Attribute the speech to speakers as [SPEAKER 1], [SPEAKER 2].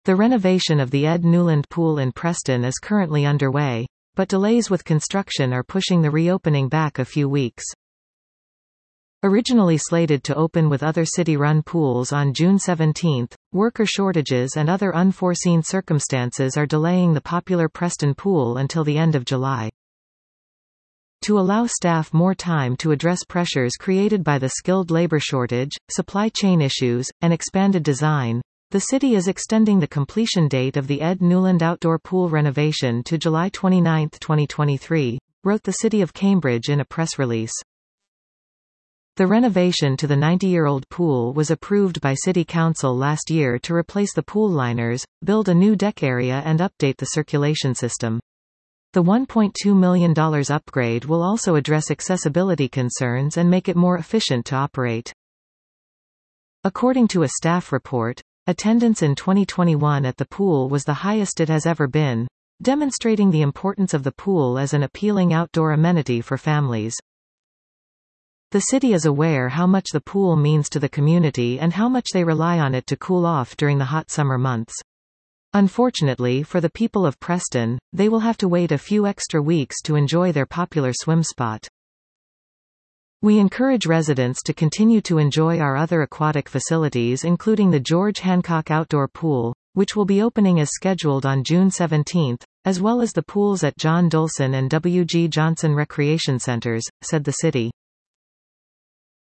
[SPEAKER 1] The renovation of the Ed Newland Pool in Preston is currently underway, but delays with construction are pushing the reopening back a few weeks. Originally slated to open with other city-run pools on June 17, worker shortages and other unforeseen circumstances are delaying the popular Preston Pool until the end of July. To allow staff more time to address pressures created by the skilled labor shortage, supply chain issues, and expanded design, the city is extending the completion date of the Ed Newland Outdoor Pool renovation to July 29, 2023, wrote the City of Cambridge in a press release. The renovation to the 90-year-old pool was approved by City Council last year to replace the pool liners, build a new deck area and update the circulation system. The $1.2 million upgrade will also address accessibility concerns and make it more efficient to operate. According to a staff report, attendance in 2021 at the pool was the highest it has ever been, demonstrating the importance of the pool as an appealing outdoor amenity for families. The city is aware how much the pool means to the community and how much they rely on it to cool off during the hot summer months. Unfortunately for the people of Preston, they will have to wait a few extra weeks to enjoy their popular swim spot. We encourage residents to continue to enjoy our other aquatic facilities, including the George Hancock Outdoor Pool, which will be opening as scheduled on June 17, as well as the pools at John Dolson and W.G. Johnson Recreation Centers, said the city.